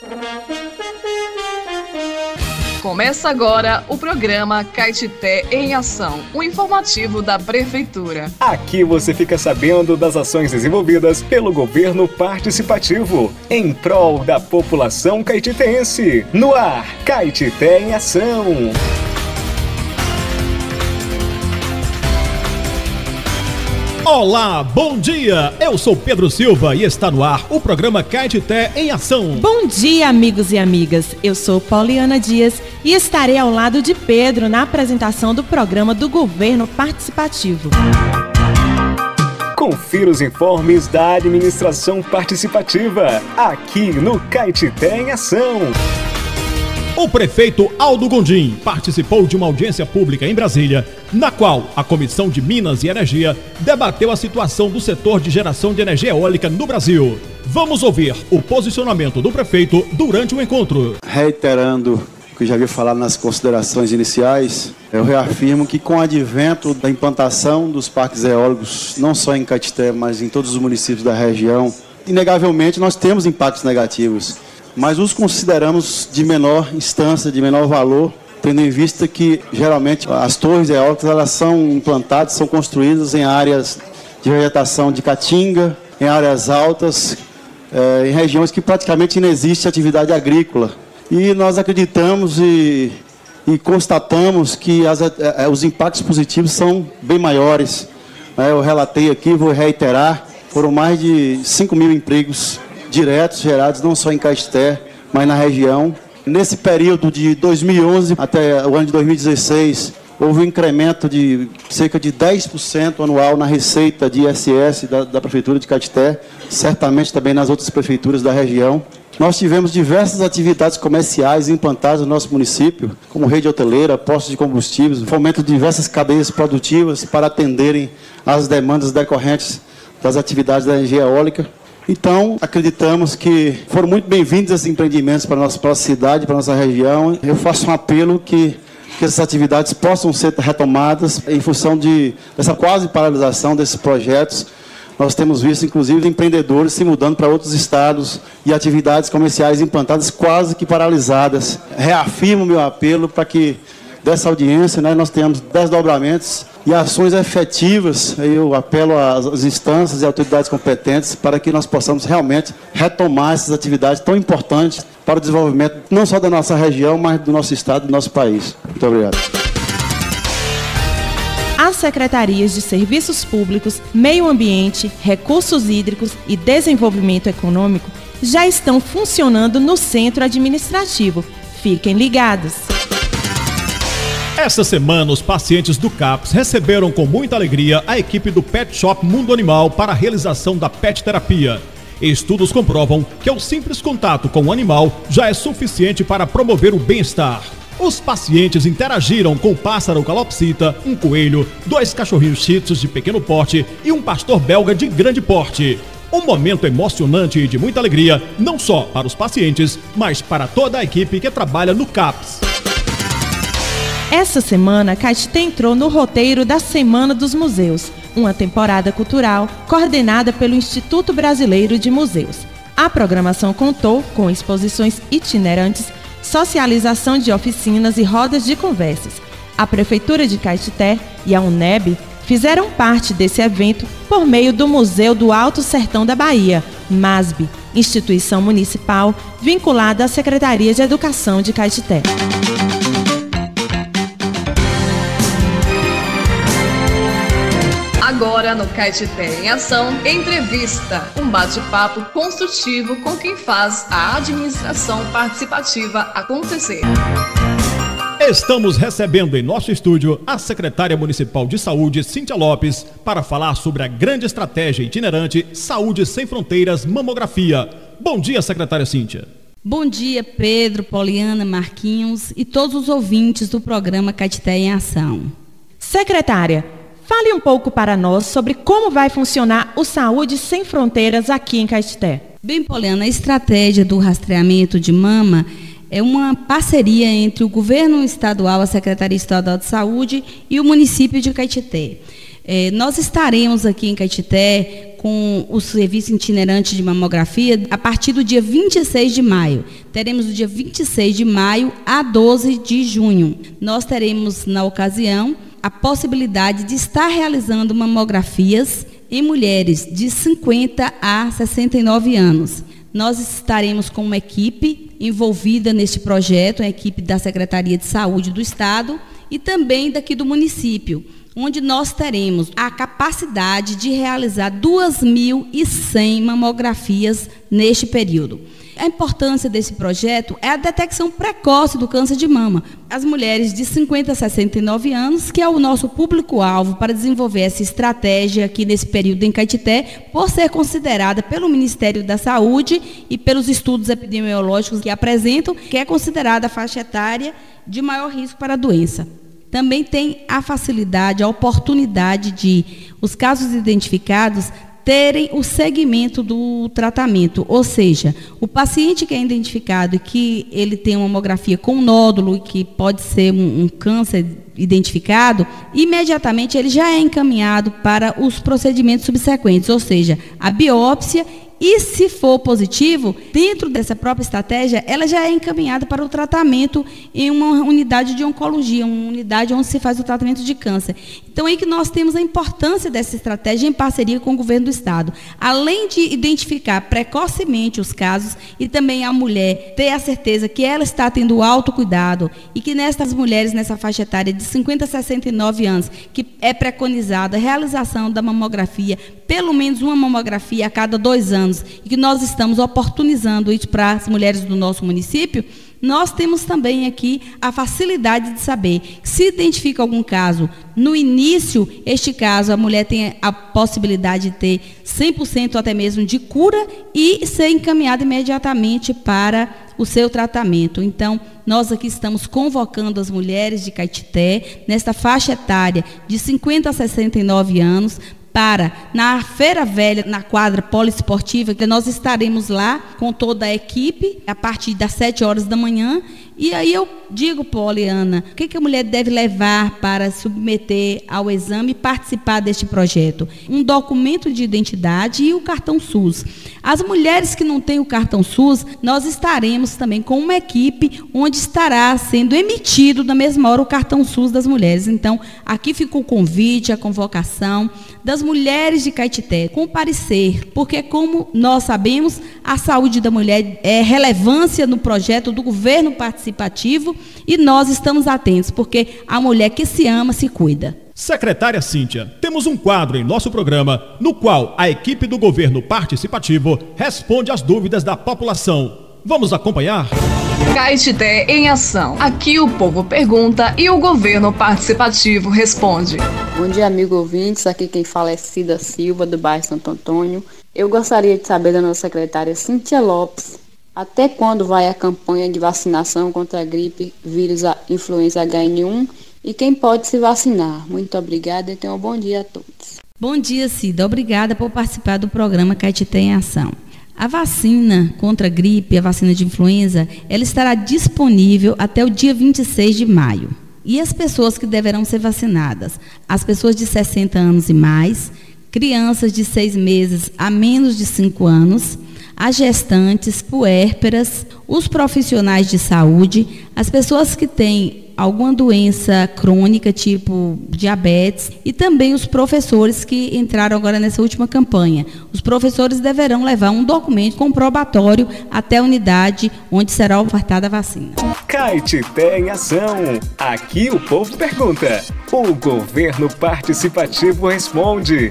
Começa agora o programa Caetité em Ação, um informativo da Prefeitura. Aqui você fica sabendo das ações desenvolvidas pelo governo participativo em prol da população caetitense. No ar, Caetité em Ação. Olá, bom dia! Eu sou Pedro Silva e está no ar o programa Caetité em Ação. Bom dia, amigos e amigas. Eu sou Poliana Dias e estarei ao lado de Pedro na apresentação do programa do Governo Participativo. Confira os informes da administração participativa, aqui no Caetité em Ação. O prefeito Aldo Gondim participou de uma audiência pública em Brasília, na qual a Comissão de Minas e Energia debateu a situação do setor de geração de energia eólica no Brasil. Vamos ouvir o posicionamento do prefeito durante o encontro. Reiterando o que eu já havia falado nas considerações iniciais, eu reafirmo que com o advento da implantação dos parques eólicos, não só em Caetité, mas em todos os municípios da região, inegavelmente nós temos impactos negativos. Mas os consideramos de menor instância, de menor valor, tendo em vista que, geralmente, as torres eólicas elas são implantadas, são construídas em áreas de vegetação de caatinga, em áreas altas, em regiões que praticamente não existe atividade agrícola. E nós acreditamos e constatamos que os impactos positivos são bem maiores. Eu relatei aqui, vou reiterar, foram mais de 5 mil empregos diretos gerados não só em Caetité, mas na região. Nesse período de 2011 até o ano de 2016, houve um incremento de cerca de 10% anual na receita de ISS da Prefeitura de Caetité, certamente também nas outras prefeituras da região. Nós tivemos diversas atividades comerciais implantadas no nosso município, como rede hoteleira, postos de combustíveis, fomento de diversas cadeias produtivas para atenderem às demandas decorrentes das atividades da energia eólica. Então, acreditamos que foram muito bem-vindos esses empreendimentos para a nossa cidade, para a nossa região. Eu faço um apelo que essas atividades possam ser retomadas em função dessa quase paralisação desses projetos. Nós temos visto, inclusive, empreendedores se mudando para outros estados e atividades comerciais implantadas quase que paralisadas. Reafirmo meu apelo para que dessa audiência, nós tenhamos desdobramentos e ações efetivas. Eu apelo às instâncias e autoridades competentes para que nós possamos realmente retomar essas atividades tão importantes para o desenvolvimento não só da nossa região, mas do nosso estado e do nosso país. Muito obrigado. As secretarias de Serviços Públicos, Meio Ambiente, Recursos Hídricos e Desenvolvimento Econômico já estão funcionando no centro administrativo. Fiquem ligados! Essa semana, os pacientes do CAPS receberam com muita alegria a equipe do Pet Shop Mundo Animal para a realização da pet terapia. Estudos comprovam que o simples contato com o animal já é suficiente para promover o bem-estar. Os pacientes interagiram com o pássaro calopsita, um coelho, 2 cachorrinhos shih tzus de pequeno porte e um pastor belga de grande porte. Um momento emocionante e de muita alegria, não só para os pacientes, mas para toda a equipe que trabalha no CAPS. Essa semana, Caetité entrou no roteiro da Semana dos Museus, uma temporada cultural coordenada pelo Instituto Brasileiro de Museus. A programação contou com exposições itinerantes, socialização de oficinas e rodas de conversas. A Prefeitura de Caetité e a UNEB fizeram parte desse evento por meio do Museu do Alto Sertão da Bahia, MASB, instituição municipal vinculada à Secretaria de Educação de Caetité. Agora no Caetité em Ação, entrevista, um bate-papo construtivo com quem faz a administração participativa acontecer. Estamos recebendo em nosso estúdio a secretária municipal de saúde, Cíntia Lopes, para falar sobre a grande estratégia itinerante Saúde Sem Fronteiras Mamografia. Bom dia, secretária Cíntia. Bom dia, Pedro, Poliana, Marquinhos e todos os ouvintes do programa Caetité em Ação. Secretária, fale um pouco para nós sobre como vai funcionar o Saúde Sem Fronteiras aqui em Caetité. Bem, Poliana, a estratégia do rastreamento de mama é uma parceria entre o governo estadual, a Secretaria Estadual de Saúde e o município de Caetité. Nós estaremos aqui em Caetité com o serviço itinerante de mamografia a partir do dia 26 de maio. Teremos do dia 26 de maio a 12 de junho. Nós teremos, na ocasião, a possibilidade de estar realizando mamografias em mulheres de 50 a 69 anos. Nós estaremos com uma equipe envolvida neste projeto, a equipe da Secretaria de Saúde do Estado e também daqui do município, onde nós teremos a capacidade de realizar 2.100 mamografias neste período. A importância desse projeto é a detecção precoce do câncer de mama. As mulheres de 50 a 69 anos, que é o nosso público-alvo para desenvolver essa estratégia aqui nesse período em Caetité, por ser considerada pelo Ministério da Saúde e pelos estudos epidemiológicos que apresentam, que é considerada a faixa etária de maior risco para a doença. Também tem a facilidade, a oportunidade de os casos identificados terem o segmento do tratamento, ou seja, o paciente que é identificado e que ele tem uma mamografia com nódulo, que pode ser um câncer identificado, imediatamente ele já é encaminhado para os procedimentos subsequentes, ou seja, a biópsia. E se for positivo, dentro dessa própria estratégia, ela já é encaminhada para o tratamento em uma unidade de oncologia, uma unidade onde se faz o tratamento de câncer. Então, aí que nós temos a importância dessa estratégia em parceria com o governo do Estado. Além de identificar precocemente os casos e também a mulher ter a certeza que ela está tendo autocuidado e que nessas mulheres, nessa faixa etária de 50 a 69 anos, que é preconizada a realização da mamografia, pelo menos uma mamografia a cada 2 anos, e que nós estamos oportunizando isso para as mulheres do nosso município, nós temos também aqui a facilidade de saber que se identifica algum caso, no início, este caso, a mulher tem a possibilidade de ter 100% até mesmo de cura e ser encaminhada imediatamente para o seu tratamento. Então, nós aqui estamos convocando as mulheres de Caetité, nesta faixa etária de 50 a 69 anos, para, na Feira Velha, na quadra poliesportiva, que nós estaremos lá com toda a equipe, a partir das 7 horas da manhã. E aí eu digo, Poliana, o que a mulher deve levar para submeter ao exame e participar deste projeto? Um documento de identidade e o cartão SUS. As mulheres que não têm o cartão SUS, nós estaremos também com uma equipe onde estará sendo emitido na mesma hora o cartão SUS das mulheres. Então, aqui fica o convite, a convocação das mulheres de Caetité comparecer, porque como nós sabemos, a saúde da mulher é relevância no projeto do governo participativo e nós estamos atentos, porque a mulher que se ama, se cuida. Secretária Cíntia, temos um quadro em nosso programa no qual a equipe do governo participativo responde às dúvidas da população. Vamos acompanhar? Caetité em ação. Aqui o povo pergunta e o governo participativo responde. Bom dia, amigo ouvintes. Aqui quem fala é Cida Silva, do bairro Santo Antônio. Eu gostaria de saber da nossa secretária Cíntia Lopes, até quando vai a campanha de vacinação contra a gripe, vírus influenza H1N1 e quem pode se vacinar? Muito obrigada e tenham um bom dia a todos. Bom dia, Cida. Obrigada por participar do programa Caetité em Ação. A vacina contra a gripe, a vacina de influenza, ela estará disponível até o dia 26 de maio. E as pessoas que deverão ser vacinadas? As pessoas de 60 anos e mais, crianças de 6 meses a menos de 5 anos, as gestantes, puérperas, os profissionais de saúde, as pessoas que têm alguma doença crônica, tipo diabetes, e também os professores que entraram agora nessa última campanha. Os professores deverão levar um documento comprobatório até a unidade onde será ofertada a vacina. Caetité em ação. Aqui o povo pergunta. O governo participativo responde.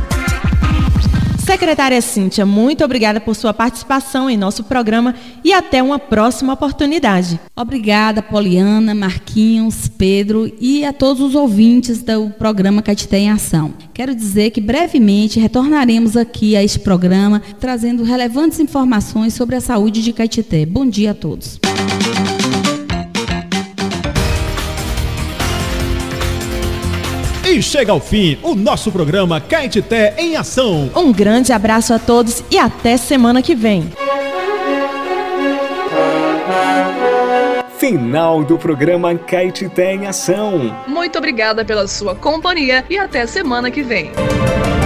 Secretária Cíntia, muito obrigada por sua participação em nosso programa e até uma próxima oportunidade. Obrigada, Poliana, Marquinhos, Pedro e a todos os ouvintes do programa Caetité em Ação. Quero dizer que brevemente retornaremos aqui a este programa trazendo relevantes informações sobre a saúde de Caetité. Bom dia a todos. E chega ao fim o nosso programa Caetité em Ação. Um grande abraço a todos e até semana que vem. Final do programa Caetité em Ação. Muito obrigada pela sua companhia e até semana que vem.